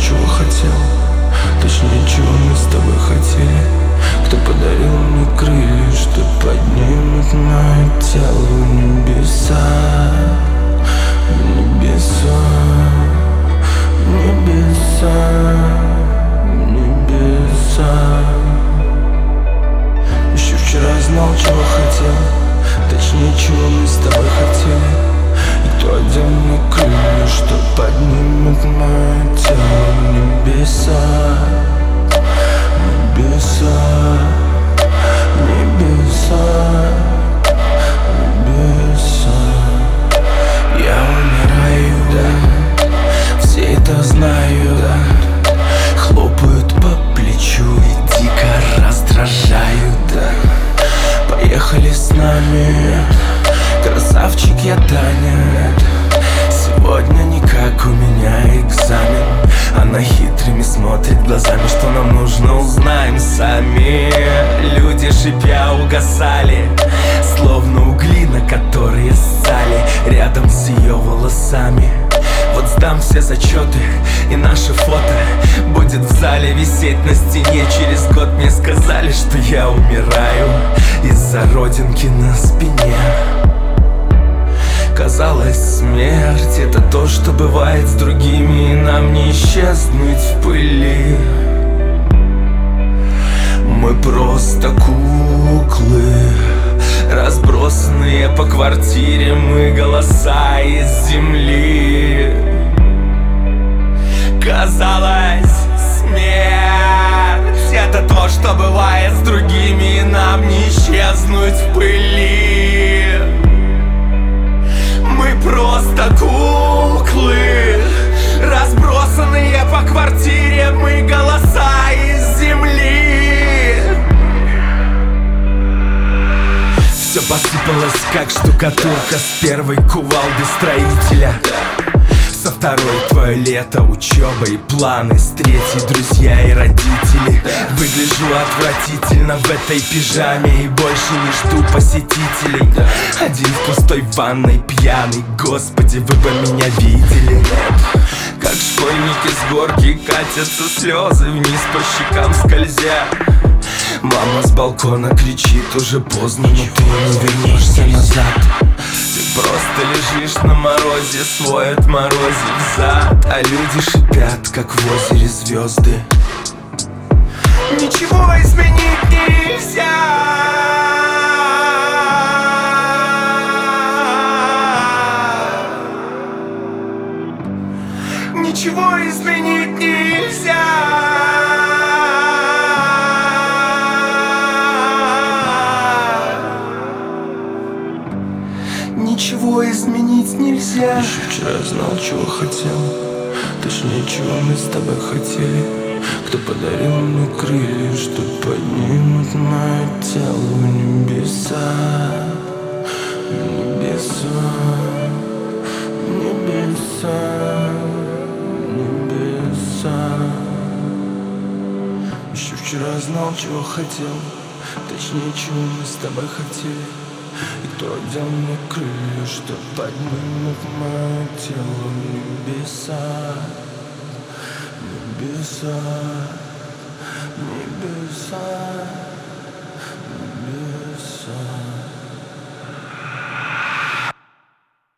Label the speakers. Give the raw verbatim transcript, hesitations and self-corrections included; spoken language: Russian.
Speaker 1: чего хотел, точнее, чего мы с тобой хотели. Кто подарил мне крылья, что поднимут мое тело в небеса, в небеса, в небеса, в небеса. Еще вчера знал, чего хотел, точнее, чего мы с тобой хотели. И кто одел мне крылья, что поднимут мое тело в небеса, в небеса, в небеса, в небеса. Я умираю, да, все это знают, да. Хлопают по плечу и дико раздражают, да. Поехали с нами, красавчик я, Таня. Сегодня никак, у меня экзамен. Она хитрыми смотрит глазами, что нам нужно, узнаем сами. Люди шипя угасали, словно угли, на которые ссали рядом с ее волосами. Вот сдам все зачеты, и наше фото будет в зале висеть на стене. Через год мне сказали, что я умираю из-за родинки на спине. Казалось, смерть — это то, что бывает с другими, и нам не исчезнуть в пыли. Мы просто куклы, разбросанные по квартире. Мы голоса из земли. Казалось, смерть — это то, что бывает с другими, и нам не исчезнуть в пыли. Мы просто куклы, разбросанные по квартире. Мы голоса из земли. Все посыпалось, как штукатурка с первой кувалды строителя. Со второй твое лето, учеба и планы, с третьей друзья и родители. Выгляжу отвратительно в этой пижаме и больше не жду посетителей. Один в пустой ванной пьяный, господи, вы бы меня видели. Как школьники с горки катятся слезы вниз по щекам скользя. Мама с балкона кричит: уже поздно, но ты не вернешься назад. Ты просто лежишь на морозе, свой отморозив зад. А люди шипят, как в озере звезды. Ничего изменить нельзя. Ничего изменить нельзя. Ничего изменить нельзя.
Speaker 2: Еще вчера знал, чего хотел, точнее, чего мы с тобой хотели. Кто подарил мне крылья, что поднимут мое тело в небеса, в небеса, в небеса, в небеса. Еще вчера знал, чего хотел, точнее, чего мы с тобой хотели. И кто одел мне крылья, что поднимут мое тело в небеса, в небеса, в небеса, в небеса.